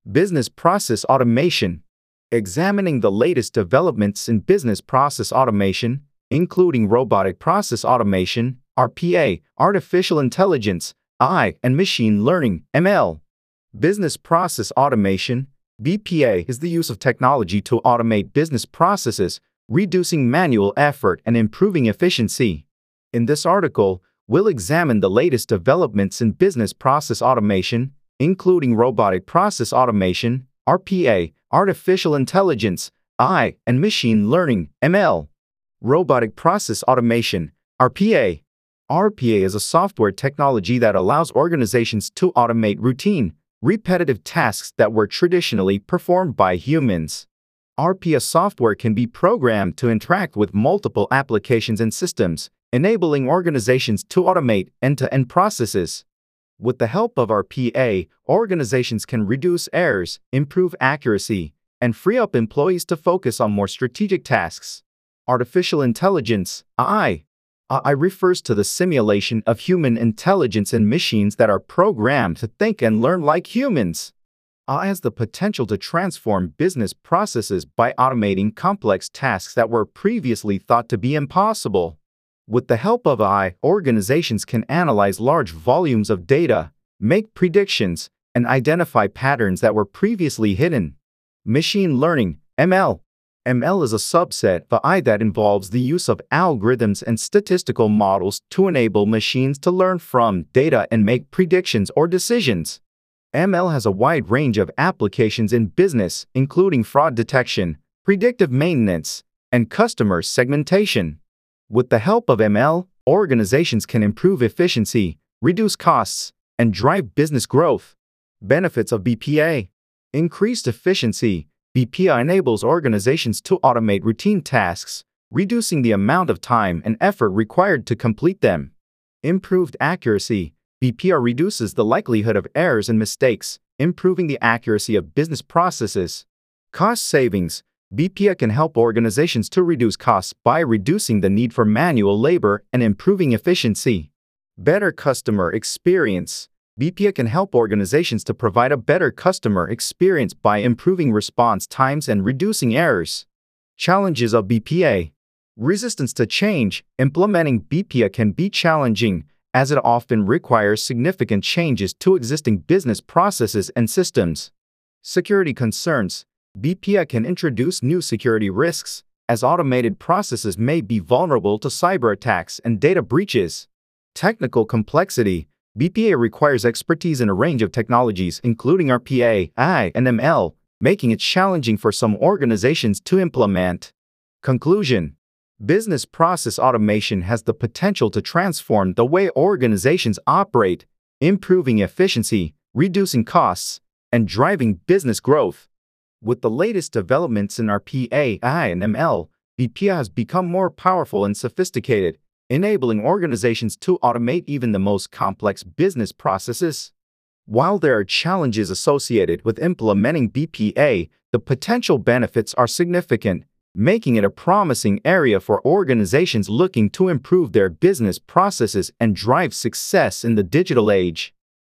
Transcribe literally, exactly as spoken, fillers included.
Business process automation. Examining the latest developments in business process automation, including robotic process automation, R P A, artificial intelligence, A I, and machine learning, M L. Business process automation, B P A, is the use of technology to automate business processes, reducing manual effort and improving efficiency. In this article, we'll examine the latest developments in business process automation, including robotic process automation, R P A, artificial intelligence, A I, and machine learning, M L. Robotic process automation, R P A. R P A is a software technology that allows organizations to automate routine, repetitive tasks that were traditionally performed by humans. R P A software can be programmed to interact with multiple applications and systems, enabling organizations to automate end-to-end processes. With the help of R P A, organizations can reduce errors, improve accuracy, and free up employees to focus on more strategic tasks. Artificial intelligence, A I. A I refers to the simulation of human intelligence in machines that are programmed to think and learn like humans. A I has the potential to transform business processes by automating complex tasks that were previously thought to be impossible. With the help of A I, organizations can analyze large volumes of data, make predictions, and identify patterns that were previously hidden. Machine learning, M L. M L is a subset of A I that involves the use of algorithms and statistical models to enable machines to learn from data and make predictions or decisions. M L has a wide range of applications in business, including fraud detection, predictive maintenance, and customer segmentation. With the help of M L, organizations can improve efficiency, reduce costs, and drive business growth. Benefits of B P A. Increased efficiency. B P A enables organizations to automate routine tasks, reducing the amount of time and effort required to complete them. Improved accuracy. B P A reduces the likelihood of errors and mistakes, improving the accuracy of business processes. Cost savings. B P A can help organizations to reduce costs by reducing the need for manual labor and improving efficiency. Better customer experience. B P A can help organizations to provide a better customer experience by improving response times and reducing errors. Challenges of B P A. Resistance to change. Implementing B P A can be challenging, as it often requires significant changes to existing business processes and systems. Security concerns. B P A can introduce new security risks, as automated processes may be vulnerable to cyber attacks and data breaches. Technical complexity. B P A requires expertise in a range of technologies, including R P A, A I, and M L, making it challenging for some organizations to implement. Conclusion. Business process automation has the potential to transform the way organizations operate, improving efficiency, reducing costs, and driving business growth. With the latest developments in R P A, A I, and M L, B P A has become more powerful and sophisticated, enabling organizations to automate even the most complex business processes. While there are challenges associated with implementing B P A, the potential benefits are significant, making it a promising area for organizations looking to improve their business processes and drive success in the digital age.